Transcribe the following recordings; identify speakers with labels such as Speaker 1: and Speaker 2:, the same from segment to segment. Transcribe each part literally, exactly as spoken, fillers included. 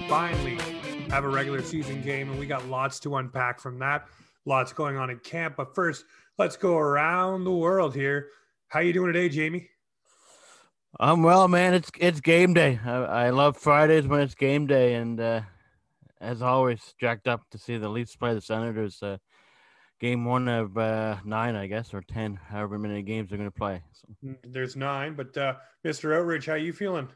Speaker 1: finally have a regular season game, and we got lots to unpack from that. Lots going on in camp. But first, let's go around the world here. How you doing today, Jamie?
Speaker 2: I'm well, man. It's it's game day. I, I love Fridays when it's game day, and uh, as always, jacked up to see the Leafs play the Senators. Uh, game one of uh, nine, I guess, or ten, however many games they're going to play. So.
Speaker 1: There's nine, but uh, Mister Outridge, how you feeling?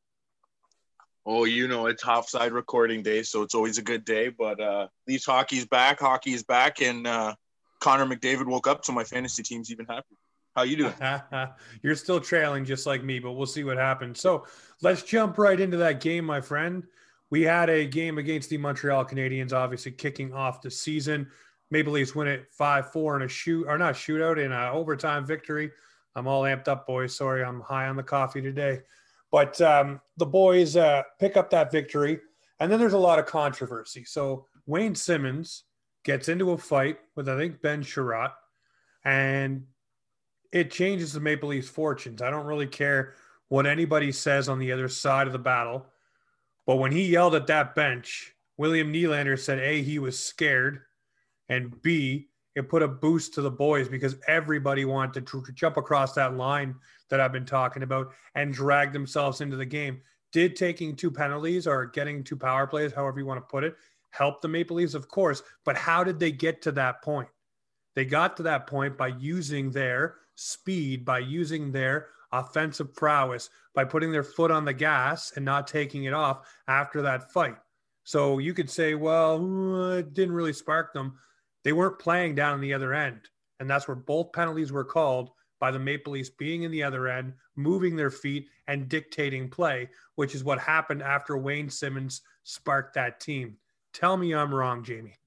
Speaker 3: Oh, you know, it's offside recording day, so it's always a good day. But uh, Leafs hockey's back. Hockey is back, and uh, Connor McDavid woke up, so my fantasy team's even happier. How you doing?
Speaker 1: You're still trailing just like me, but we'll see what happens. So let's jump right into that game, my friend. We had a game against the Montreal Canadiens, obviously kicking off the season. Maple Leafs win it five four in a shoot, or not shootout, in an overtime victory. I'm all amped up, boys. Sorry, I'm high on the coffee today. But um, the boys uh, pick up that victory, and then there's a lot of controversy. So Wayne Simmons gets into a fight with, I think, Ben Sherratt, and it changes the Maple Leafs' fortunes. I don't really care what anybody says on the other side of the battle, but when he yelled at that bench, William Nylander said, A, he was scared, and B, it put a boost to the boys because everybody wanted to tr- jump across that line that I've been talking about and drag themselves into the game. Did taking two penalties or getting two power plays, however you want to put it, help the Maple Leafs? Of course. But how did they get to that point? They got to that point by using their speed, by using their offensive prowess, by putting their foot on the gas and not taking it off after that fight. So you could say, well, it didn't really spark them. They weren't playing down the other end. And that's where both penalties were called, by the Maple Leafs being in the other end, moving their feet and dictating play, which is what happened after Wayne Simmons sparked that team. Tell me I'm wrong, Jamie.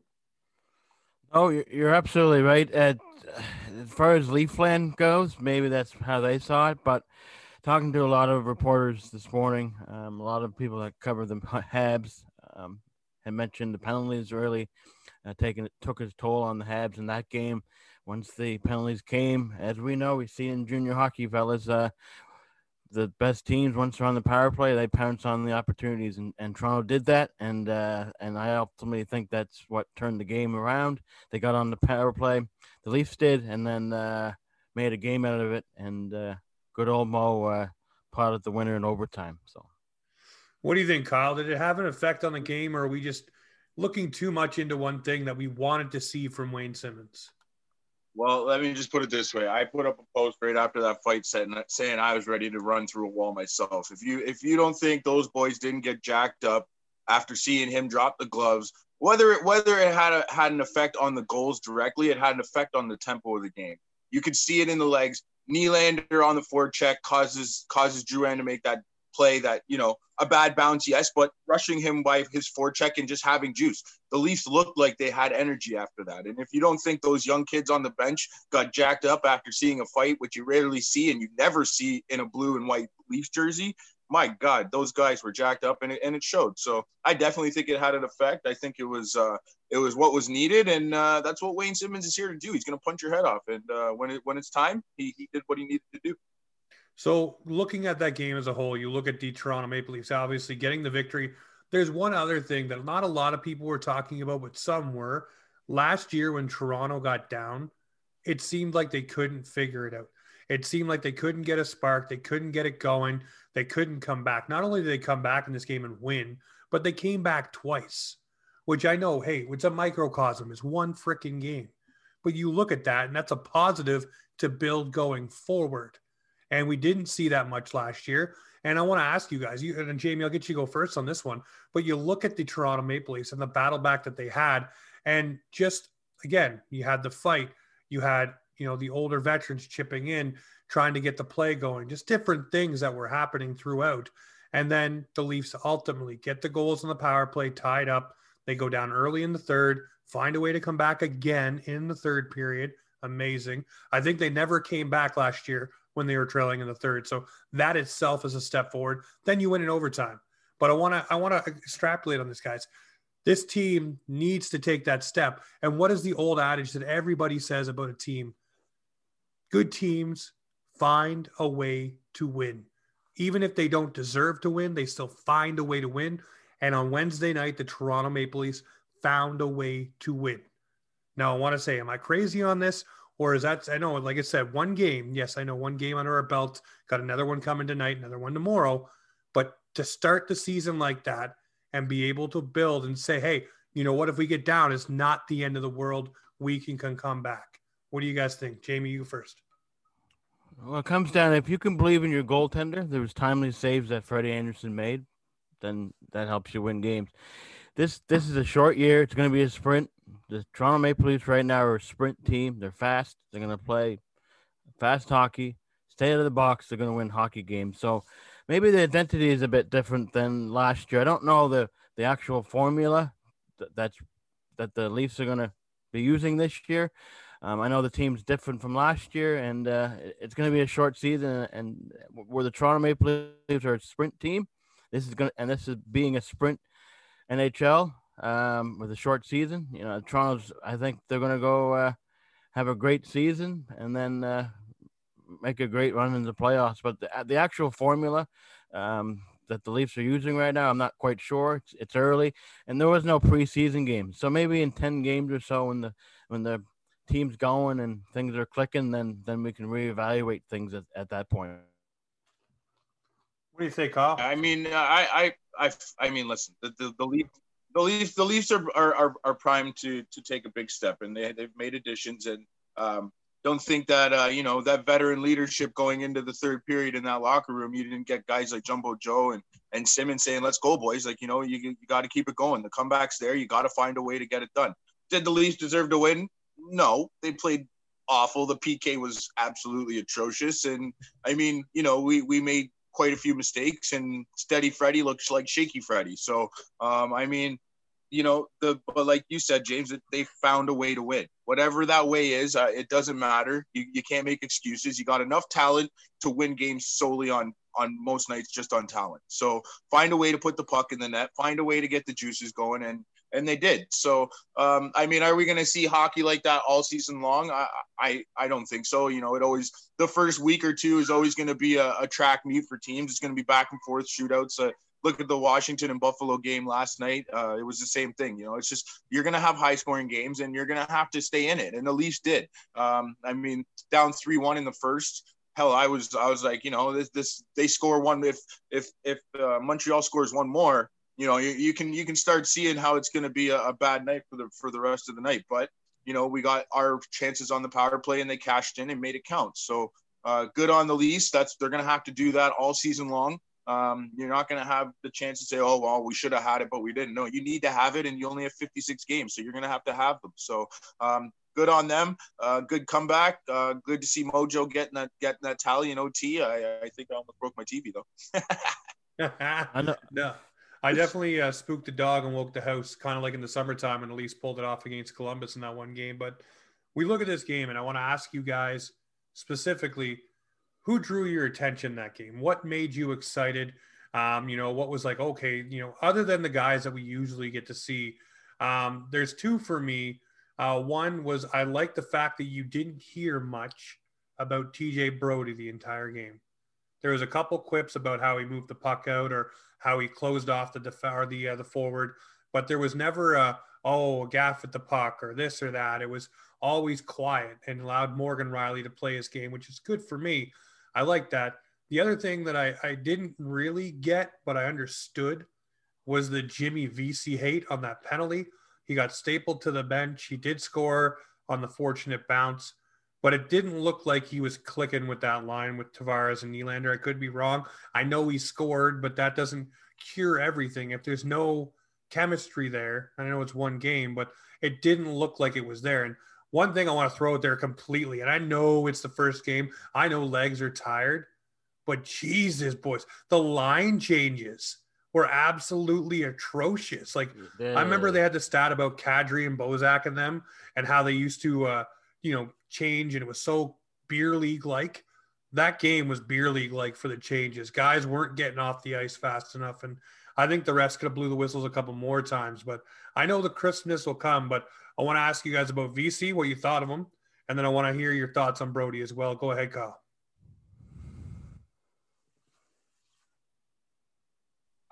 Speaker 2: Oh, you're absolutely right. Uh, as far as Leafland goes, maybe that's how they saw it. But talking to a lot of reporters this morning, um, a lot of people that cover the Habs um, had mentioned the penalties really uh, taking took its toll on the Habs in that game. Once the penalties came, as we know, we see in junior hockey, fellas, uh, the best teams, once they're on the power play, they pounce on the opportunities, and, and Toronto did that, and uh, and I ultimately think that's what turned the game around. They got on the power play, the Leafs did, and then uh, made a game out of it, and uh, good old Mo uh, potted the winner in overtime. So,
Speaker 1: what do you think, Kyle? Did it have an effect on the game, or are we just looking too much into one thing that we wanted to see from Wayne Simmons?
Speaker 3: Well, let me just put it this way. I put up a post right after that fight saying, saying I was ready to run through a wall myself. If you if you don't think those boys didn't get jacked up after seeing him drop the gloves, whether it whether it had a, had an effect on the goals directly, it had an effect on the tempo of the game. You could see it in the legs. Nylander on the forecheck causes causes Drouin to make that play that, you know, a bad bounce, yes, but rushing him by his forecheck and just having juice. The Leafs looked like they had energy after that. And if you don't think those young kids on the bench got jacked up after seeing a fight, which you rarely see and you never see in a blue and white Leafs jersey, my God, those guys were jacked up, and it, and it showed. So I definitely think it had an effect. I think it was uh, it was what was needed, and uh, that's what Wayne Simmons is here to do. He's going to punch your head off, and uh, when it when it's time, he, he did what he needed to do.
Speaker 1: So looking at that game as a whole, you look at the Toronto Maple Leafs, obviously getting the victory. There's one other thing that not a lot of people were talking about, but some were. Last year when Toronto got down, it seemed like they couldn't figure it out. It seemed like they couldn't get a spark. They couldn't get it going. They couldn't come back. Not only did they come back in this game and win, but they came back twice, which I know, hey, it's a microcosm. It's one freaking game. But you look at that, and that's a positive to build going forward. And we didn't see that much last year. And I want to ask you guys, you, and Jamie, I'll get you to go first on this one, but you look at the Toronto Maple Leafs and the battle back that they had, and just, again, you had the fight, you had, you know, the older veterans chipping in, trying to get the play going, just different things that were happening throughout. And then the Leafs ultimately get the goals on the power play tied up. They go down early in the third, find a way to come back again in the third period. Amazing. I think they never came back last year when they were trailing in the third. So that itself is a step forward. Then you win in overtime. But I want to I want to extrapolate on this, guys. This team needs to take that step. And what is the old adage that everybody says about a team? Good teams find a way to win. Even if they don't deserve to win, they still find a way to win. And on Wednesday night, the Toronto Maple Leafs found a way to win. Now, I want to say, am I crazy on this? Or is that, I know, like I said, one game. Yes, I know one game under our belt. Got another one coming tonight, another one tomorrow. But to start the season like that and be able to build and say, hey, you know what, if we get down, it's not the end of the world. We can, can come back. What do you guys think? Jamie, you first.
Speaker 2: Well, it comes down, if you can believe in your goaltender, there was timely saves that Freddie Anderson made, then that helps you win games. This this is a short year. It's going to be a sprint. The Toronto Maple Leafs right now are a sprint team. They're fast. They're going to play fast hockey, stay out of the box. They're going to win hockey games. So maybe the identity is a bit different than last year. I don't know the, the actual formula that, that's, that the Leafs are going to be using this year. Um, I know the team's different from last year, and uh, it's going to be a short season. And where the Toronto Maple Leafs are a sprint team, this is going to, and this is being a sprint N H L um, with a short season. You know, Toronto's, I think they're going to go uh, have a great season and then uh, make a great run in the playoffs. But the, the actual formula um, that the Leafs are using right now, I'm not quite sure. It's, it's early, and there was no preseason game, so maybe in ten games or so, when the when the team's going and things are clicking, then then we can reevaluate things at, at that point.
Speaker 1: What do you think, Kyle?
Speaker 3: I mean, I, I, I, I mean, listen, the the, the Leafs, the Leafs, the Leafs are are are primed to to take a big step, and they they've made additions, and um, don't think that uh, you know, that veteran leadership going into the third period in that locker room, you didn't get guys like Jumbo Joe and and Simmons saying, "Let's go, boys!" Like, you know, you you got to keep it going. The comeback's there. You got to find a way to get it done. Did the Leafs deserve to win? No, they played awful. The P K was absolutely atrocious. And I mean, you know, we, we made quite a few mistakes, and Steady Freddy looks like Shaky Freddy. So, um, I mean, you know, the, but like you said, James, they found a way to win. Whatever that way is, uh, it doesn't matter. You, you can't make excuses. You got enough talent to win games solely on, on most nights, just on talent. So find a way to put the puck in the net, find a way to get the juices going. And, And they did. So, um, I mean, are we going to see hockey like that all season long? I, I, I don't think so. You know, it always, the first week or two is always going to be a, a track meet for teams. It's going to be back and forth shootouts. Uh, look at the Washington and Buffalo game last night. Uh, it was the same thing. You know, it's just, you're going to have high scoring games, and you're going to have to stay in it. And the Leafs did. Um, I mean, down three one in the first. Hell, I was, I was like, you know, this, this, they score one. If, if, if uh, Montreal scores one more, you know, you, you can you can start seeing how it's going to be a, a bad night for the for the rest of the night. But, you know, we got our chances on the power play, and they cashed in and made it count. So uh, good on the Leafs. That's, they're going to have to do that all season long. Um, you're not going to have the chance to say, oh, well, we should have had it, but we didn't. No, you need to have it, and you only have fifty-six games, so you're going to have to have them. So um, good on them. Uh, good comeback. Uh, good to see Mojo getting that getting that tally in O T. I, I think I almost broke my T V though.
Speaker 1: I know. No. I definitely uh, spooked the dog and woke the house, kind of like in the summertime, and at least pulled it off against Columbus in that one game. But we look at this game, and I want to ask you guys specifically, who drew your attention that game? What made you excited? Um, you know, what was like, okay, you know, other than the guys that we usually get to see, um, there's two for me. Uh, one was, I like the fact that you didn't hear much about T J Brody the entire game. There was a couple quips about how he moved the puck out or how he closed off the def- or the uh, the forward, but there was never a, oh, a gaff at the puck or this or that. It was always quiet and allowed Morgan Rielly to play his game, which is good for me. I like that. The other thing that I, I didn't really get, but I understood, was the Jimmy Vesey hate on that penalty. He got stapled to the bench. He did score on the fortunate bounce, but it didn't look like he was clicking with that line with Tavares and Nylander. I could be wrong. I know he scored, but that doesn't cure everything. If there's no chemistry there, I know it's one game, but it didn't look like it was there. And one thing I want to throw out there completely, and I know it's the first game. I know legs are tired, but Jesus, boys, the line changes were absolutely atrocious. Like, yeah. I remember they had the stat about Kadri and Bozak and them and how they used to, uh, you know, change, and it was so beer league like. That game was beer league like for the changes. Guys weren't getting off the ice fast enough, and I think the refs could have blew the whistles a couple more times. But I know the crispness will come. But I want to ask you guys about V C, what you thought of him, and then I want to hear your thoughts on Brody as well. Go ahead, Kyle.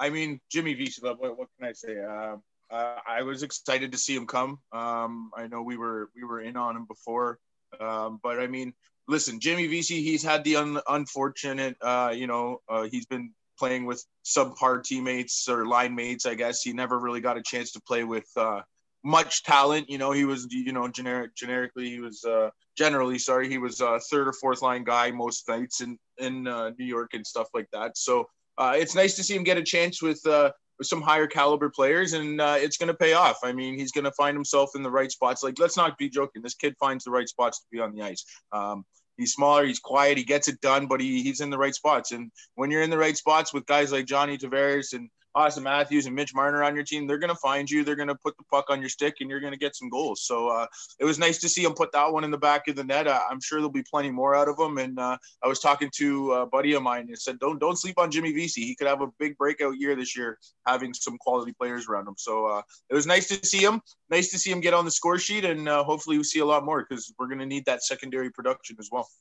Speaker 3: I mean, Jimmy Vesey, what, what can I say? Uh, uh, I was excited to see him come. Um, I know we were we were in on him before, um, but I mean, listen, Jimmy Vesey, he's had the un- unfortunate, uh, you know, uh, he's been playing with subpar teammates or line mates, I guess. He never really got a chance to play with uh, much talent. You know, he was, you know, generic, generically, he was uh, generally, sorry, he was a third or fourth line guy most nights in, in uh, New York and stuff like that. So uh, it's nice to see him get a chance with, uh, with some higher caliber players, and uh, it's going to pay off. I mean, he's going to find himself in the right spots. Like, let's not be joking. This kid finds the right spots to be on the ice. Um, He's smaller, he's quiet, he gets it done, but he, he's in the right spots. And when you're in the right spots with guys like Johnny Tavares and Austin Matthews and Mitch Marner on your team, they're going to find you. They're going to put the puck on your stick, and you're going to get some goals. So uh, it was nice to see him put that one in the back of the net. Uh, I'm sure there'll be plenty more out of him. And uh, I was talking to a buddy of mine and said, don't don't sleep on Jimmy Vesey. He could have a big breakout year this year, having some quality players around him. So uh, it was nice to see him. Nice to see him get on the score sheet, and uh, hopefully we see a lot more, because we're going to need that secondary production as well.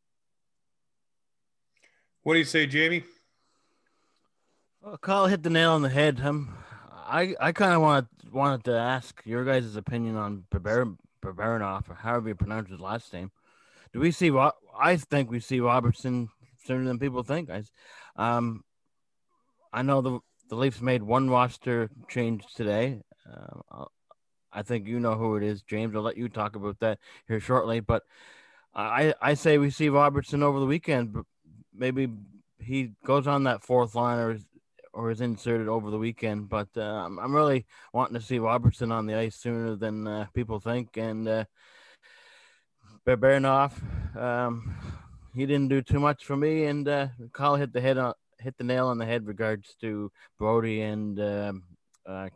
Speaker 1: What do you say, Jamie?
Speaker 2: Well, Kyle hit the nail on the head. Um, I I kind of wanted wanted to ask your guys' opinion on Babarinov, or however you pronounce his last name. Do we see what I think we see Robertson sooner than people think? I, um, I know the the Leafs made one roster change today. Uh, I think you know who it is, James. I'll let you talk about that here shortly. But I I say we see Robertson over the weekend. But maybe he goes on that fourth line, or or is inserted over the weekend. But uh, I'm, I'm really wanting to see Robertson on the ice sooner than uh, people think. And uh, Babarinov, um, he didn't do too much for me. And uh, Kyle hit the head on, hit the nail on the head regards to Brody and um, uh,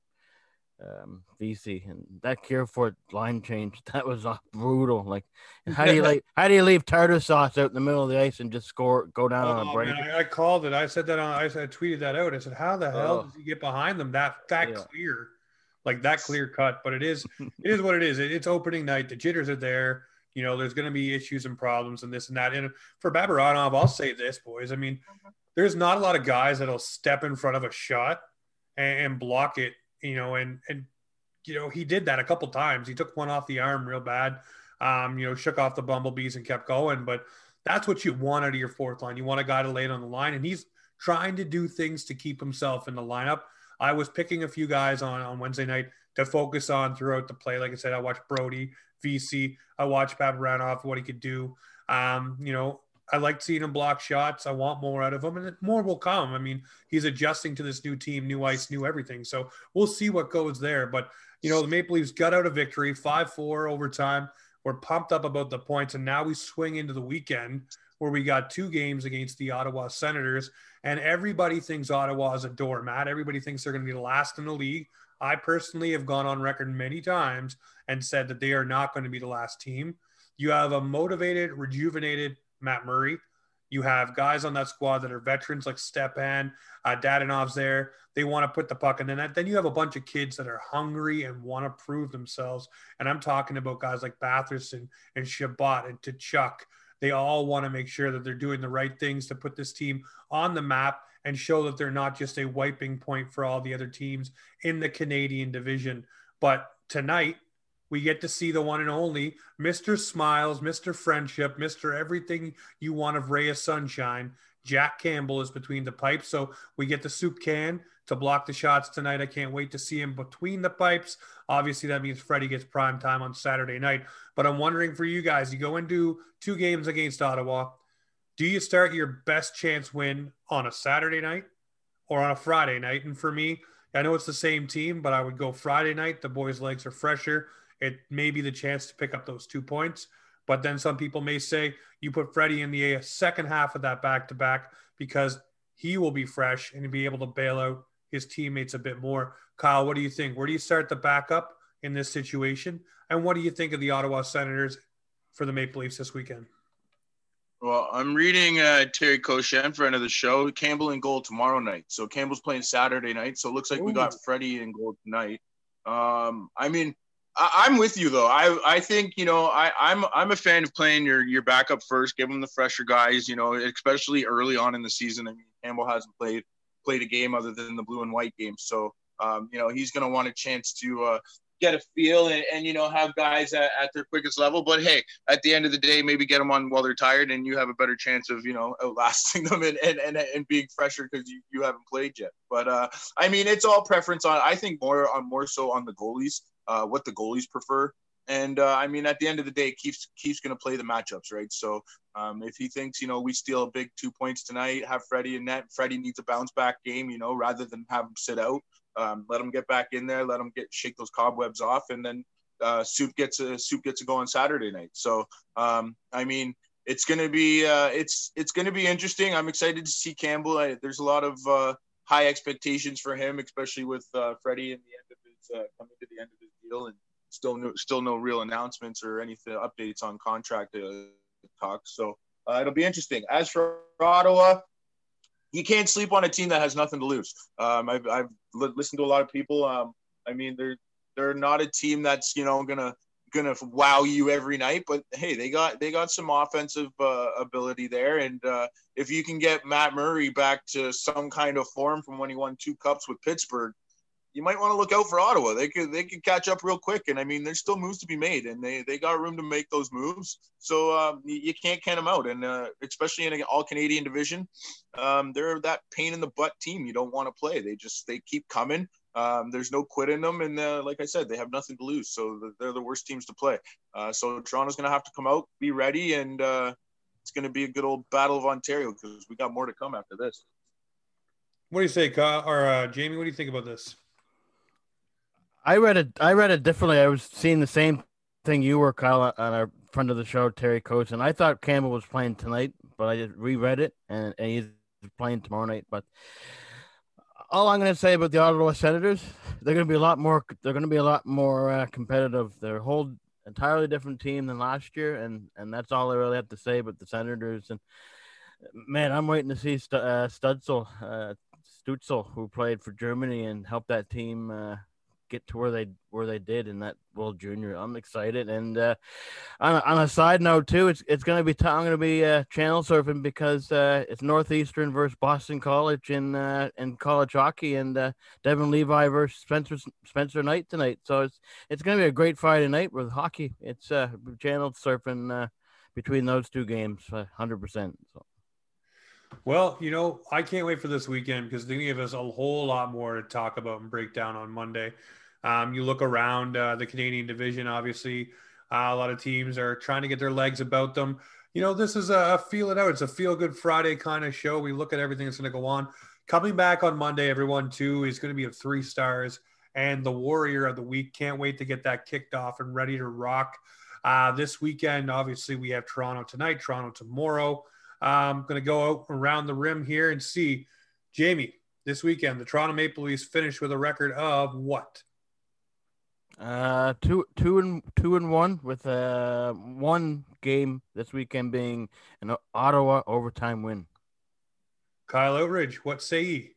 Speaker 2: um Vesey, and that Kerfoot line change, that was uh, brutal. Like, how do you like how do you leave tartar sauce out in the middle of the ice and just score go down
Speaker 1: Oh,
Speaker 2: on a break?
Speaker 1: man, I, I called it. I said that on. I said I tweeted that out. I said, "How the hell
Speaker 2: Oh.
Speaker 1: does he get behind them that that
Speaker 2: Yeah.
Speaker 1: clear, like that clear cut?" But it is it is what it is. It, it's opening night. The jitters are there. You know, there's going to be issues and problems and this and that. And for Babarinov, I'll say this, boys. I mean, there's not a lot of guys that'll step in front of a shot and, and block it. You know, and and you know, he did that a couple times. He took one off the arm real bad, um, you know, shook off the bumblebees and kept going. But that's what you want out of your fourth line. You want a guy to lay it on the line, and he's trying to do things to keep himself in the lineup. I was picking a few guys on, on Wednesday night to focus on throughout the play. Like I said, I watched Brody, Vesey. I watched Babarinov, what he could do. Um, you know, I liked seeing him block shots. I want more out of him, and more will come. I mean, he's adjusting to this new team, new ice, new everything. So we'll see what goes there. But you know, the Maple Leafs got out a victory, five four overtime. We're pumped up about the points, and now we swing into the weekend where we got two games against the Ottawa Senators, and everybody thinks Ottawa is a doormat. Everybody thinks they're going to be last in the league. I personally have gone on record many times and said that they are not going to be the last team. You have a motivated, rejuvenated Matt Murray. You have guys on that squad that are veterans like Stepan, uh, Dadinov's there. They want to put the puck in the net. Then you have a bunch of kids that are hungry and want to prove themselves. And I'm talking about guys like Batherson and Shabbat and Tkachuk. They all want to make sure that they're doing the right things to put this team on the map and show that they're not just a wiping point for all the other teams in the Canadian division. But tonight, we get to see the one and only Mister Smiles, Mister Friendship, Mister Everything you want of Ray of Sunshine. Jack Campbell is between the pipes. So we get the soup can to block the shots tonight. I can't wait to see him between the pipes. Obviously, that means Freddie gets prime time on Saturday night. But I'm wondering for you guys, you go into two games against Ottawa. Do you start your best chance win on a Saturday night or on a Friday night? And for me, I know it's the same team, but I would go Friday night. The boys' legs are fresher. It may be the chance to pick up those two points. But then some people may say you put Freddie in the second half of that back-to-back because he will be fresh and be able to bail out his teammates a bit more. Kyle, what do you think? Where do you start the backup in this situation? And what do you think of the Ottawa Senators for the Maple Leafs this weekend?
Speaker 3: Well, I'm reading uh, Terry Cochin, friend of the show, Campbell in goal tomorrow night. So Campbell's playing Saturday night. So it looks like Ooh. we got Freddie in goal tonight. Um, I mean, I, I'm with you though. I, I think, you know, I, I'm I'm a fan of playing your your backup first, give them the fresher guys, you know, especially early on in the season. I mean, Campbell hasn't played played a game other than the blue and white game. So, um, you know, he's going to want a chance to uh, get a feel and, and, you know, have guys at, at their quickest level. But, hey, at the end of the day, maybe get them on while they're tired and you have a better chance of, you know, outlasting them and, and, and, and being fresher because you, you haven't played yet. But, uh, I mean, it's all preference on, I think more on more so on the goalies, uh, what the goalies prefer. And, uh, I mean, at the end of the day, Keith's, Keith's going to play the matchups, right? So um, if he thinks, you know, we steal a big two points tonight, have Freddie in net, Freddie needs a bounce back game, you know, rather than have him sit out, um, let him get back in there, let him get shake those cobwebs off, and then uh, Soup gets a Soup gets to go on Saturday night. So, um, I mean, it's going to be uh, it's it's going to be interesting. I'm excited to see Campbell. I, there's a lot of uh, high expectations for him, especially with uh, Freddie in the end of his uh, coming to the end of his deal and. Still no, still no real announcements or anything updates on contract uh, talks. So uh, it'll be interesting. As for Ottawa, you can't sleep on a team that has nothing to lose. Um, I've, I've li- listened to a lot of people. Um, I mean, they're they're not a team that's you know gonna gonna wow you every night, but hey, they got they got some offensive uh, ability there, and uh, if you can get Matt Murray back to some kind of form from when he won two cups with Pittsburgh. You might want to look out for Ottawa. They could they could catch up real quick, and I mean, there's still moves to be made, and they, they got room to make those moves. So um, you, you can't count them out, and uh, especially in an all Canadian division, um, they're that pain in the butt team you don't want to play. They just they keep coming. Um, there's no quit in them, and uh, like I said, they have nothing to lose. So they're the worst teams to play. Uh, so Toronto's going to have to come out, be ready, and uh, it's going to be a good old battle of Ontario because we got more to come after this.
Speaker 1: What do you say, Kyle, or uh, Jamie? What do you think about this?
Speaker 2: I read it. I read it differently. I was seeing the same thing you were, Kyle, on our friend of the show, Terry Coates, and I thought Campbell was playing tonight, but I just reread it, and, and he's playing tomorrow night. But all I'm going to say about the Ottawa Senators, they're going to be a lot more. They're going to be a lot more uh, competitive. They're a whole entirely different team than last year, and and that's all I really have to say about the Senators. And man, I'm waiting to see St- uh, Stutzel, uh, Stutzel, who played for Germany and helped that team. Uh, get to where they where they did in that World Junior. I'm excited, and uh, on, a, on a side note too, it's it's gonna be t- I'm gonna be uh, channel surfing because uh, it's Northeastern versus Boston College in uh, in college hockey, and uh, Devin Levi versus Spencer Spencer Knight tonight. So it's it's gonna be a great Friday night with hockey. It's uh, channel surfing uh, between those two games, one hundred percent. So.
Speaker 1: Well, you know, I can't wait for this weekend because they give us a whole lot more to talk about and break down on Monday. Um, you look around uh, the Canadian division, obviously, uh, a lot of teams are trying to get their legs about them. You know, this is a feel it out. It's a feel good Friday kind of show. We look at everything that's going to go on. Coming back on Monday, everyone, too, is going to be a three stars and the Warrior of the week. Can't wait to get that kicked off and ready to rock. Uh, this weekend, obviously, we have Toronto tonight, Toronto tomorrow. I'm going to go out around the rim here and see, Jamie, this weekend, the Toronto Maple Leafs finished with a record of what?
Speaker 2: Uh, two, two and two and one with uh one game this weekend being an Ottawa overtime win.
Speaker 1: Kyle Outridge, what say ye?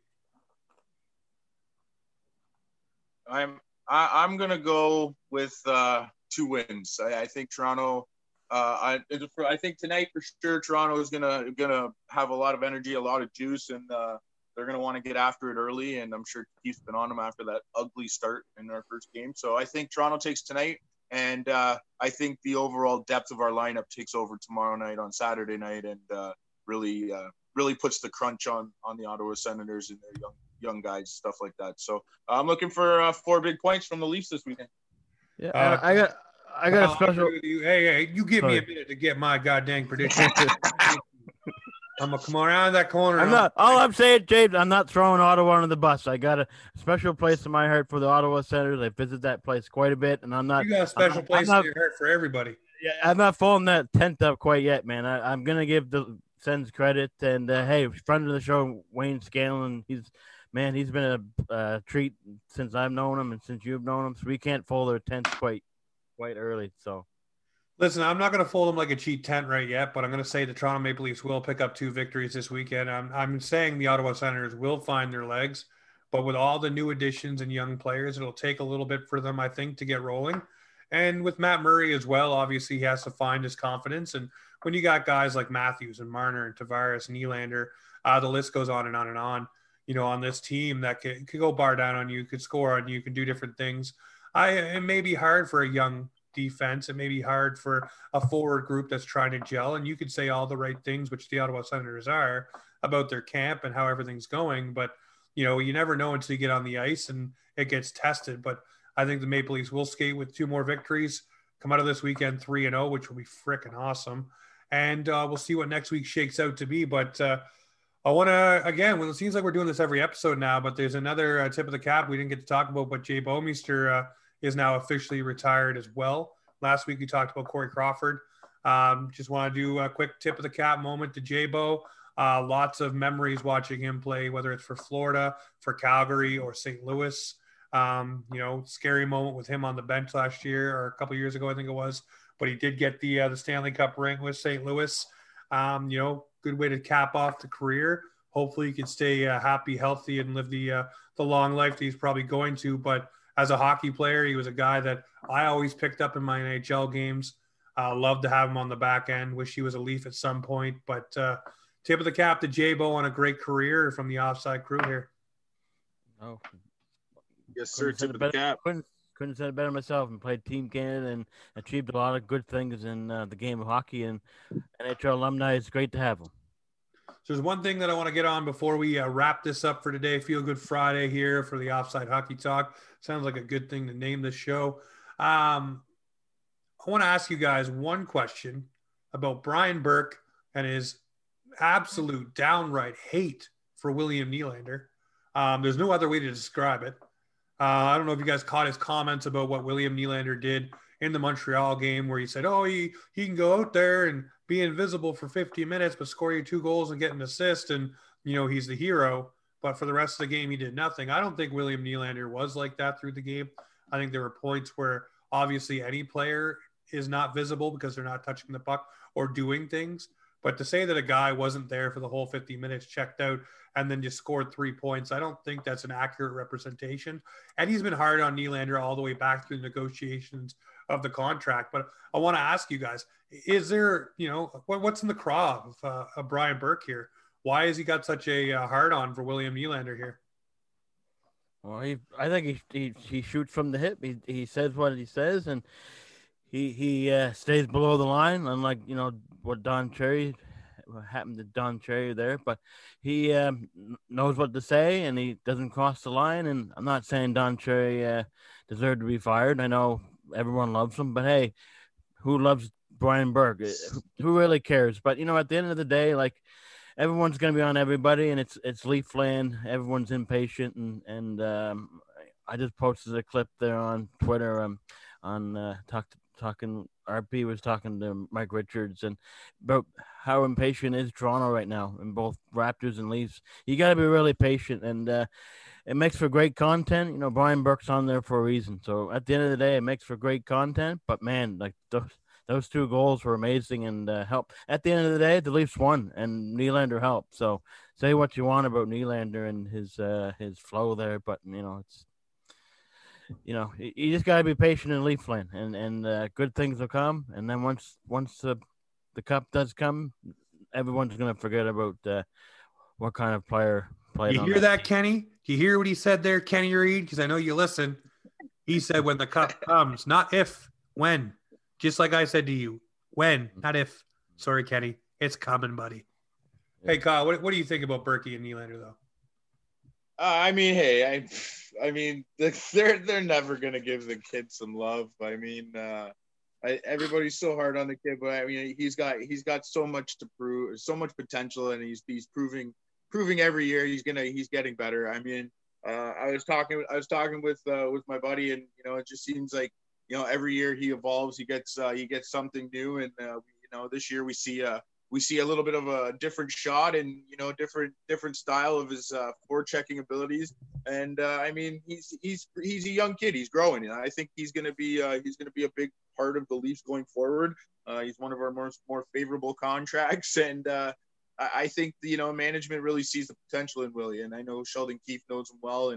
Speaker 3: I'm I, I'm gonna go with uh, two wins. I, I think Toronto. Uh, I I think tonight for sure Toronto is gonna gonna have a lot of energy, a lot of juice, and uh, they're gonna want to get after it early. And I'm sure Keith's been on them after that ugly start in our first game. So I think Toronto takes tonight, and uh, I think the overall depth of our lineup takes over tomorrow night on Saturday night, and uh, really uh, really puts the crunch on on the Ottawa Senators and their young young guys, stuff like that. So I'm looking for uh, four big points from the Leafs this weekend.
Speaker 2: Yeah, uh, I got. I got a special.
Speaker 1: You. Hey, hey, you give
Speaker 2: Sorry.
Speaker 1: me a minute to get my goddamn prediction. I'm gonna come around that corner.
Speaker 2: I'm not. All I'm saying, James, I'm not throwing Ottawa under the bus. I got a special place in my heart for the Ottawa Senators. I visit that place quite a bit, and I'm not.
Speaker 1: You got a special
Speaker 2: I'm,
Speaker 1: place
Speaker 2: I'm not,
Speaker 1: in your heart for everybody.
Speaker 2: Yeah, I'm not folding that tent up quite yet, man. I, I'm gonna give the Sens credit, and uh, hey, friend of the show, Wayne Scanlon. He's man, he's been a uh, treat since I've known him, and since you've known him. So we can't fold our tents quite. Quite early, so
Speaker 1: listen, I'm not going to fold them like a cheap tent right yet, but I'm going to say the Toronto Maple Leafs will pick up two victories this weekend. I'm I'm saying the Ottawa Senators will find their legs, but with all the new additions and young players, it'll take a little bit for them, I think, to get rolling. And with Matt Murray as well, obviously he has to find his confidence. And when you got guys like Matthews and Marner and Tavares and Nylander, uh, the list goes on and on and on. you know, on this team that could, could go bar down on you, could score on you, could do different things. I it may be hard for a young defense. It may be hard for a forward group that's trying to gel. And you could say all the right things, which the Ottawa Senators are, about their camp and how everything's going. But, you know, you never know until you get on the ice and it gets tested. But I think the Maple Leafs will skate with two more victories, come out of this weekend three and oh, which will be freaking awesome. And uh, we'll see what next week shakes out to be. But uh, I want to, again, well, it seems like we're doing this every episode now, but there's another uh, tip of the cap we didn't get to talk about, but Jay Bouwmeester uh, is now officially retired as well. Last week we talked about Corey Crawford. Um, just want to do a quick tip of the cap moment to Jay Bo. Uh, lots of memories watching him play, whether it's for Florida, for Calgary, or Saint Louis. Um, you know, scary moment with him on the bench last year or a couple years ago, I think it was. But he did get the uh, the Stanley Cup ring with Saint Louis. Um, you know, good way to cap off the career. Hopefully he can stay uh, happy, healthy, and live the uh, the long life that he's probably going to. But as a hockey player, he was a guy that I always picked up in my N H L games. Uh, love to have him on the back end. Wish he was a Leaf at some point. But uh, tip of the cap to J-Bo on a great career from the Offside Crew here.
Speaker 2: Oh,
Speaker 3: yes, sir. Tip of the
Speaker 2: better,
Speaker 3: cap.
Speaker 2: Couldn't, couldn't have said it better myself. And played Team Canada and achieved a lot of good things in uh, the game of hockey. And N H L alumni, it's great to have him.
Speaker 1: So there's one thing that I want to get on before we uh, wrap this up for today. Feel Good Friday here for the Offside Hockey Talk. Sounds like a good thing to name this show. Um, I want to ask you guys one question about Brian Burke and his absolute downright hate for William Nylander. Um, there's no other way to describe it. Uh, I don't know if you guys caught his comments about what William Nylander did in the Montreal game where he said, oh, he, he can go out there and be invisible for fifty minutes, but score you two goals and get an assist. And, you know, he's the hero. But for the rest of the game, he did nothing. I don't think William Nylander was like that through the game. I think there were points where obviously any player is not visible because they're not touching the puck or doing things. But to say that a guy wasn't there for the whole fifty minutes, checked out, and then just scored three points, I don't think that's an accurate representation. And he's been hard on Nylander all the way back through the negotiations of the contract. But I want to ask you guys, is there, you know, what, what's in the craw of, uh, of Brian Burke here? Why has he got such a uh, hard on for William Nylander here?
Speaker 2: Well, he, I think he, he he shoots from the hip. He he says what he says, and he he uh, stays below the line. Unlike you know what Don Cherry, what happened to Don Cherry there, but he um, knows what to say, and he doesn't cross the line. And I'm not saying Don Cherry uh, deserved to be fired. I know everyone loves him, but hey, who loves Brian Burke? Who really cares? But you know, at the end of the day, like. Everyone's going to be on everybody, and it's it's Leafland. Everyone's impatient, and and um, I just posted a clip there on Twitter. Um, on uh, talk, talking, R P was talking to Mike Richards, and about how impatient is Toronto right now, in both Raptors and Leafs. You got to be really patient, and uh, it makes for great content. You know, Brian Burke's on there for a reason. So at the end of the day, it makes for great content. But man, like those. Those two goals were amazing and uh, helped. At the end of the day, the Leafs won, and Nylander helped. So say what you want about Nylander and his uh, his flow there, but you know it's you know you just gotta be patient in Leafland, and and uh, good things will come. And then once once the the cup does come, everyone's gonna forget about uh, what kind of player played.
Speaker 1: You
Speaker 2: on
Speaker 1: hear
Speaker 2: that,
Speaker 1: that, Kenny? You hear what he said there, Kenny Reed? Because I know you listen. He said, "When the cup comes, not if, when." Just like I said to you, when, not if. Sorry, Kenny. It's coming, buddy. Yeah. Hey, Kyle, what, what do you think about Berkey and Nylander, though?
Speaker 3: Uh, I mean, hey, I I mean, they're they're never going to give the kid some love. I mean, uh, I, everybody's so hard on the kid, but I mean, he's got he's got so much to prove, so much potential, and he's he's proving proving every year he's gonna he's getting better. I mean, uh, I was talking I was talking with uh, with my buddy, and you know, it just seems like. You know, every year he evolves. He gets uh, he gets something new, and uh, you know, this year we see uh, we see a little bit of a different shot and you know, different different style of his uh, forechecking abilities. And uh, I mean, he's he's he's a young kid. He's growing, and I think he's gonna be uh, he's gonna be a big part of the Leafs going forward. Uh, he's one of our more more favorable contracts, and uh, I, I think you know management really sees the potential in Willie. And I know Sheldon Keefe knows him well, and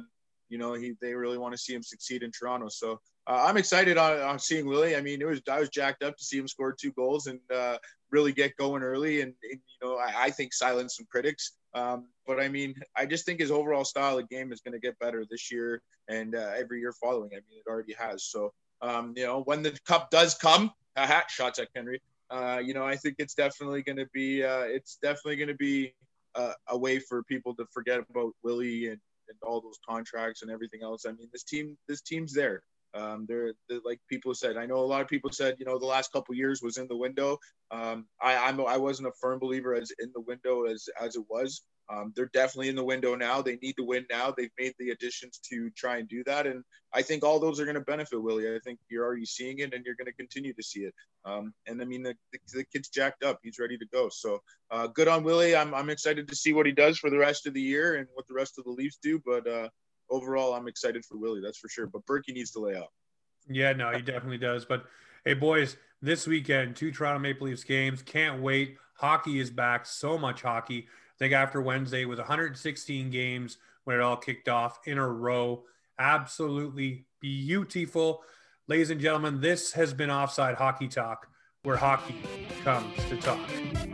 Speaker 3: you know, he they really want to see him succeed in Toronto. So uh, I'm excited on, on seeing Willie. I mean, it was I was jacked up to see him score two goals and uh, really get going early, and, and you know, I, I think silence some critics. Um, but I mean, I just think his overall style of game is going to get better this year and uh, every year following. I mean, it already has. So um, you know, when the cup does come, aha, shots at Henry. Uh, you know, I think it's definitely going to be uh, it's definitely going to be uh, a way for people to forget about Willie and, and all those contracts and everything else. I mean, this team, this team's there. Um, they're, they're like people said. I know a lot of people said, you know, the last couple of years was in the window. Um, I I'm, I wasn't a firm believer as in the window as as it was. Um, they're definitely in the window now. They need to win now. They've made the additions to try and do that. And I think all those are going to benefit Willie. I think you're already seeing it and you're going to continue to see it. Um, and I mean, the, the, the kid's jacked up. He's ready to go. So uh, good on Willie. I'm, I'm excited to see what he does for the rest of the year and what the rest of the Leafs do. But uh, overall, I'm excited for Willie. That's for sure. But Berkey needs to lay out.
Speaker 1: Yeah, no, he definitely does. But hey, boys, this weekend, two Toronto Maple Leafs games. Can't wait. Hockey is back. So much hockey. I think after Wednesday was one hundred sixteen games when it all kicked off in a row. Absolutely beautiful. Ladies and gentlemen, this has been Offside Hockey Talk, where hockey comes to talk.